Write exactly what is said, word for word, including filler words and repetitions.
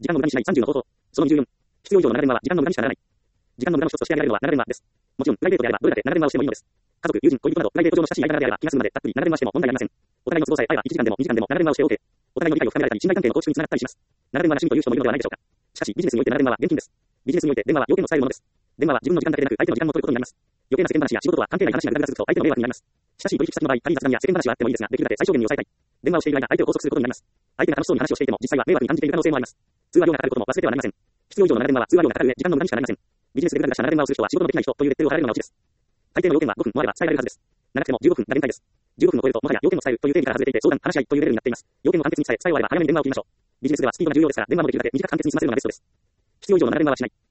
時間の無駄にしないさんじゅうの方法。そのにじゅうよん。必要以上の長電話は時間の無駄にしかならない。時間の無駄の一つとして挙げられるのは長電話です。もちろん、プライベートであればどれだけ長電話をしてもいいのです。家族、友人、恋人など、プライベート上の親しい間柄であれば気が済むまでたっぷり長電話しても問題ありません。お互いの都合さえ合えばいちじかんでもにじかんでも長電話をして OK。お互いの理解を深められたり、信頼関係の構築につながったりします。長電話が趣味という人もいるのではないでしょうか。しかし、ビジネスにおいて長電話は現金です。ビジネスにおいて電話は要件を伝えるものです。電話は自分の時間だけでなく相手の時間も取ることになります。余計な世間話や仕事とは関係ない話がぐだぐだ続くと相手の迷惑になります。親しい取引先の場合、仮に雑談や世間話はあってもいいですが、できるだけ最小限に抑えたい。電話をしている間、相手を拘束することになります。相手が楽しそうに話をしていても、実際は迷惑に感じている可能性もあります。通話料がかかることも忘れてはなりません。必要以上の長電話は通話料がかかる上、時間の無駄にしかなりません。ビジネスでぐだぐだした長電話をする人は仕事のできない人というレッテルを貼られるのがオチです。大抵の要件はごふんもあれば伝えられるはずです。長くてもじゅうごふんが限界です。じゅうごふんを超えるともはや要件を伝えるという定義から外れていて、相談、話し合いというレベルになっています。要件を簡潔に伝え、伝え終われば早めに電話を切りましょう。ビジネスではスピードが重要ですから、電話もできるだけ短く簡潔に済ませるのがベストです。必要以上の長電話はしない。